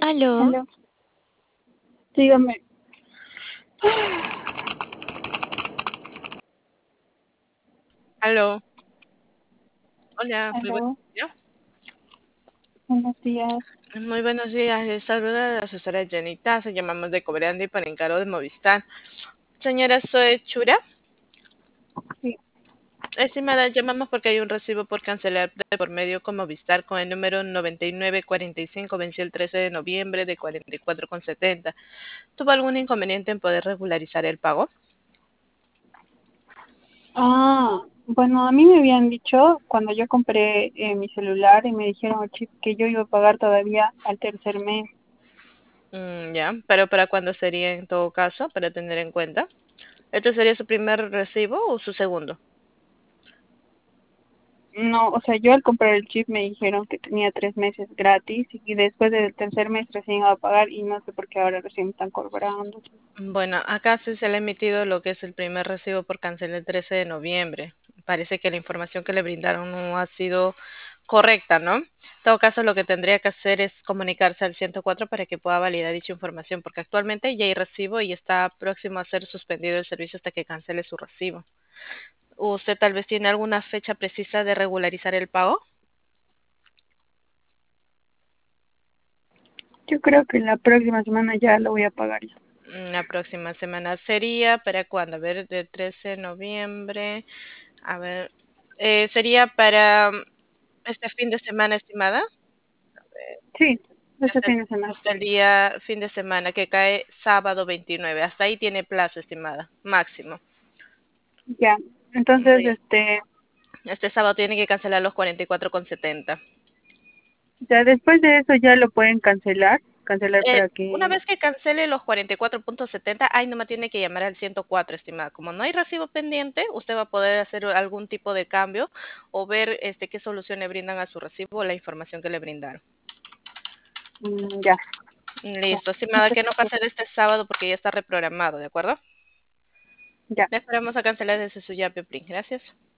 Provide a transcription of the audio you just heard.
Aló, Aló, dígame. aló, hola, muy buenos Aló, días. buenos días. Muy buenos días, les saluda la asesora Janita, se llamamos de Cobrandi para encargo de Movistar. Señora Zoe Chura, Sí. estimada, llamamos porque hay un recibo por cancelar de por medio con Movistar con el número 9945, venció el 13 de noviembre de 44,70. ¿Tuvo algún inconveniente en poder regularizar el pago? Bueno, a mí me habían dicho cuando yo compré mi celular y me dijeron al chip que yo iba a pagar todavía al tercer mes. Ya, pero ¿para cuándo sería en todo caso, para tener en cuenta? ¿Este sería su primer recibo o su segundo? No, o sea, yo al comprar el chip me dijeron que tenía 3 meses gratis y después del tercer mes recién iba a pagar y no sé por qué ahora recién me están cobrando. Bueno, acá sí se le ha emitido lo que es el primer recibo por cancel el 13 de noviembre. Parece que la información que le brindaron no ha sido correcta, ¿no? En todo caso, lo que tendría que hacer es comunicarse al 104 para que pueda validar dicha información, porque actualmente ya hay recibo y está próximo a ser suspendido el servicio hasta que cancele su recibo. ¿Usted tal vez tiene alguna fecha precisa de regularizar el pago? Yo creo que la próxima semana ya lo voy a pagar yo. La próxima semana sería, ¿para cuándo? A ver, del 13 de noviembre. A ver, sería para este fin de semana, estimada. Sí, este Hasta el, fin de semana. hasta el día fin de semana que cae sábado 29. Hasta ahí tiene plazo, estimada. Máximo. Ya, entonces, Muy- Este sábado tiene que cancelar los 44,70. ya después de eso ya lo pueden cancelar para Una que. vez que cancele los 44,70, ahí nomás tiene que llamar al 104, estimada. Como no hay recibo pendiente, usted va a poder hacer algún tipo de cambio o ver qué solución le brindan a su recibo o la información que le brindaron. Ya, ya, Listo, estimada, muchas que no gracias. cancele este sábado porque ya está reprogramado, ¿de acuerdo? Ya. Le esperamos a cancelar desde su Yape Print. Gracias.